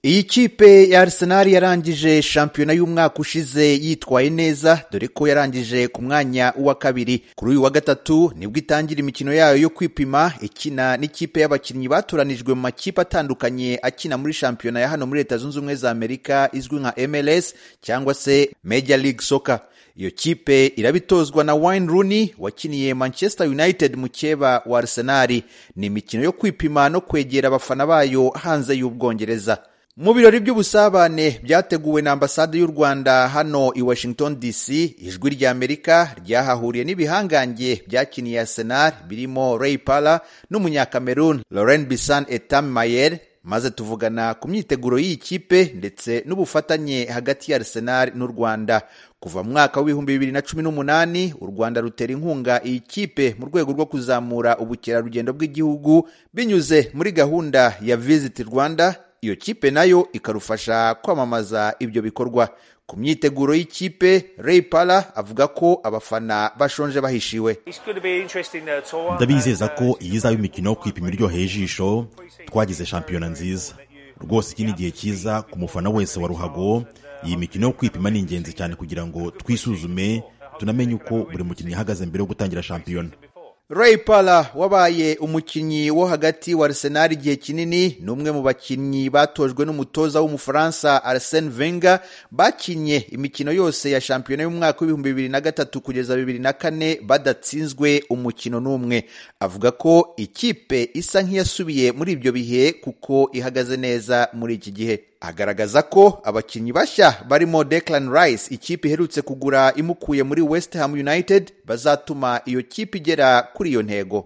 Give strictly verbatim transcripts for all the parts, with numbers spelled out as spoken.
Iyi kipe ya Arsenal yarangije shampiyona y'umwaka ushize yitwaye neza, dore ko yarangije ku mwanya wa kabiri. Kuri uyu wa gatatu nibwo itangira imikino yayo yo kwipima, ikina n'ikipe y'abakinnyi batoranijwe mu makipe atandukanye akina muri shampiyona ya hano muri Leta Zunze Ubumwe za Amerika izwi nka M L S cyangwa se Major League Soccer. Iyo kipe irabitozwa na Wayne Rooney wakiniye Manchester United mu keba wa Arsenal. Ni imikino yo kwipima no kwegera abafana bayo hanze y'Ubwongereza. Mu birori by'ubusabane byateguwe na ambasade y'u Rwanda hano i Washington D C, ijwi rya Amerika ryahahuriye n'ibihangange byakiniye Arsenal birimo Ray Parlour n'umunyakamerun Laurent Bissan Etam Mayer, maze tuvugana ku myiteguro y'iyi kipe ndetse n'ubufatanye hagati ya Arsenal n'u Rwanda. Kuva mu mwaka w'ibihumbi bibiri na cumi n'umunani u Rwanda rutera inkunga iyi kipe mu rwego rwo kuzamura ubukerarugendo bw'igihugu binyuze muri gahunda ya Visit Rwanda. Iyo kipe nayo ikarufasha kwamamaza ibyo bikorwa. Ku myiteguro y'ikipe, Ray Parlour avuga ko abafana bashonje bahishiwe. Ndabizeza ko iyi izaba imikino yo kwipima iryoheye ijisho. Twagize shampiyona nziza rwose. Iki ni igihe cyiza ku mufana wese wa ruhago. Iyi mikino yo kwipima ni ingenzi cyane kugira ngo twisuzume tunamenye uko buri mukinnyi ahagaze mbere yo gutangira shampiyona. Ray Parlour wabaye umukinnyi wo hagati wa Arsenal igihe kinini, numwe mu bakinnyi batojwe n'umutoza w'umufaransa Arsene Wenger bakinye imikino yose ya shampiyona y'umwaka w'ibihumbi bibiri na gatatu kugeza bibiri na kane badatsinzwe umukino n'umwe. Avuga ko ikipe isa nk'iyasubiye muri ibyo bihe kuko ihagaze neza muri iki gihe. Agaragaza ko abakinnyi bashya barimo Declan Rice ikipe iherutse kugura imukuye muri West Ham United bazatuma iyo kipe igera kuri iyo ntego.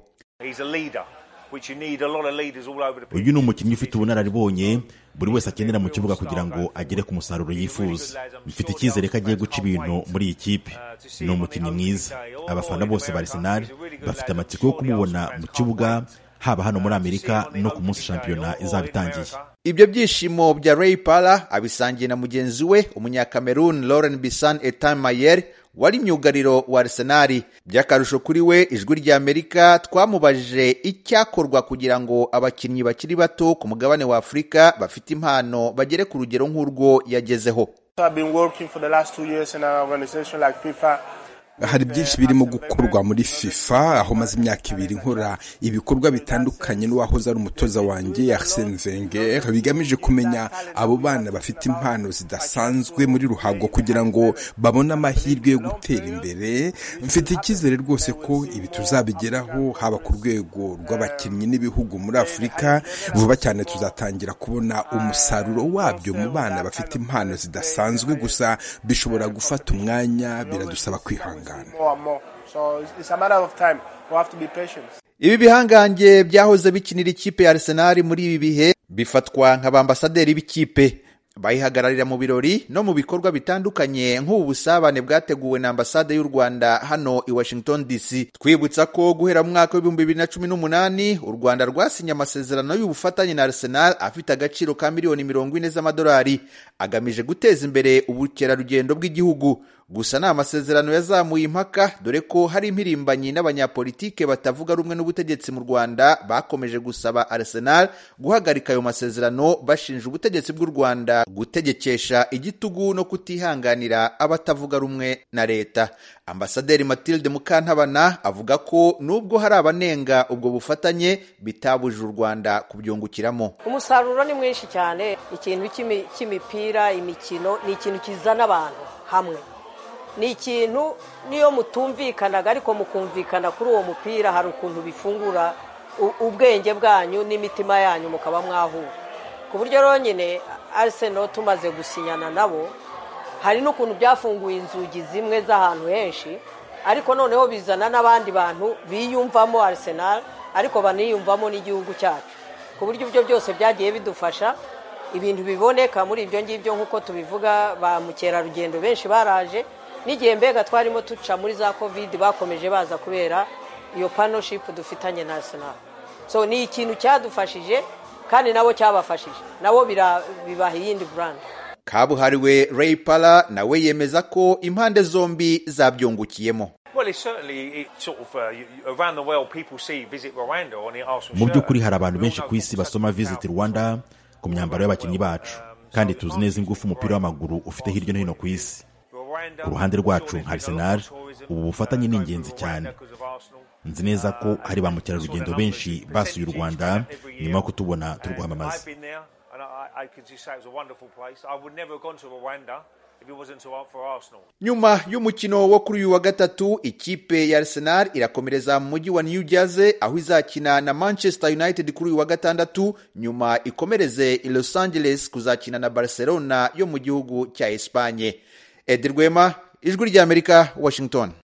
Uyu ni umukinnyi ufite ubunararibonye buri wese akenera mu kibuga kugira ngo agere ku musaruro yifuza. Mfite icyizere ko agiye guca ibintu muri iyi kipe. Ni umukinnyi mwiza. Abafana bose ba Arsenal bafite amatsiko yo kumubona mu kibuga, haba hano muri Amerika no ku munsi shampiyona izaba itangiye. Ibyo byishimo bya Ray Parlour abisangiye na mugenzi we umunyakamerun Laurent Bissan Etam Mayer wari myugariro wa Arsenal. By'akarusho kuri we, ijwi rya Amerika twamubajije icyakorwa kugira ngo abakinnyi bakiri bato ku mugabane wa Afurika bafite impano bagere ku rugero nk'urwo yagezeho. Hari byinshi birimo gukorwa muri FIFA, aho maze imyaka ibiri nkora ibikorwa bitandukanye n'uwahoze ari umutoza wanjye Arsene Wenger, bigamije kumenya abo bana bafite impano zidasanzwe muri ruhago kugira ngo babone amahirwe yo gutera imbere. Mfite icyizere rwose ko ibi tuzabigeraho, haba ku rwego rw'abakinnyi n'ibihugu muri Afurika. Vuba cyane tuzatangira kubona umusaruro wabyo mu bana bafite impano zidasanzwe, gusa bishobora gufata umwanya, biradusaba kwihangana. So it's a matter of time. We have to be patient. Ibi bihangange byahoze bikinira ikipe ya Arsenal muri ibi bihe bifatwa nk'abambasaderi b'ikipe. Bayihagararira mu birori no mu bikorwa bitandukanye nk'ubu busabane bwateguwe na ambasade y'u Rwanda hano i Washington D C. Twibutsa ko guhera mu mwaka w'ibihumbi bibiri na cumi n'umunani u Rwanda rwasinye amasezerano y'ubufatanye na Arsenal afite agaciro ka miliyoni mirongo ine z'amadolari agamije guteza imbere ubukerarugendo bw'igihugu. Gusa na amasezerano yazamuye impaka, dore ko hari impirimbanyi n'abanyapolitike batavuga rumwe n'ubutegetsi mu Rwanda bakomeje gusaba Arsenal guhagarika ayo masezerano, bashinja ubutegetsi bw'u Rwanda gutegekesha igitugu no kutihanganira abatavuga rumwe na leta. Ambasaderi Mathilde Mukantabana avuga ko nubwo hari abanenga ubwo bufatanye bitabuje u Rwanda kubyungukiramo. Umusaruro ni mwinshi cyane. Ikintu cy'imipira, imikino ni ikintu kizana abantu hamwe. Ni ikintu niyo mutumvikanaga ariko mukumvikana kuri uwo mupira, hari ukuntu bifungura ubwenge bwanyu n'imitima yanyu mukaba mwahura. Ku buryo rero nyine Arsenal tumaze gusinyana nabo, hari n'ukuntu byafunguye inzugi zimwe z'ahantu henshi, ariko noneho bizana n'abandi bantu biyumvamo Arsenal ariko baniyumvamo n'igihugu cyacu. Ku buryo ibyo byose byagiye bidufasha ibintu biboneka muri ibyo ngibyo nk'uko tubivuga. Ba mukerarugendo benshi baraje, n'igihe mbega twarimo tuca muri za covid bakomeje baza kubera iyo partnership dufitanye na Arsenal. So ni ikintu cyadufashije kandi nabo cyabafashije, nabo bibaha iyindi brand. Kabuhariwe Ray Parlour nawe yemeza ko impande zombi zabyungukiyemo. Mu by'ukuri hari abantu benshi ku isi basoma Visit Rwanda ku myambaro y'abakinnyi bacu, kandi tuzi neza ingufu umupira w'amaguru ufite hirya no hino ku isi. Ku ruhande rwacu nka Arsenal, ubu bufatanye ni ingenzi cyane. Nzi neza ko hari ba mukerarugendo benshi basuye u Rwanda nyuma yo kutubona turwamamaza. Nyuma y'umukino wo kuri uyu wa gatatu, ikipe ya Arsenal irakomereza mu mujyi wa New Jersey aho izakina na Manchester United kuri uyu wa gatandatu, nyuma ikomereze i Los Angeles kuzakina na Barcelona yo mu gihugu cya Espanye. Edi Rwema, Ijwi ry'Amerika, Washington.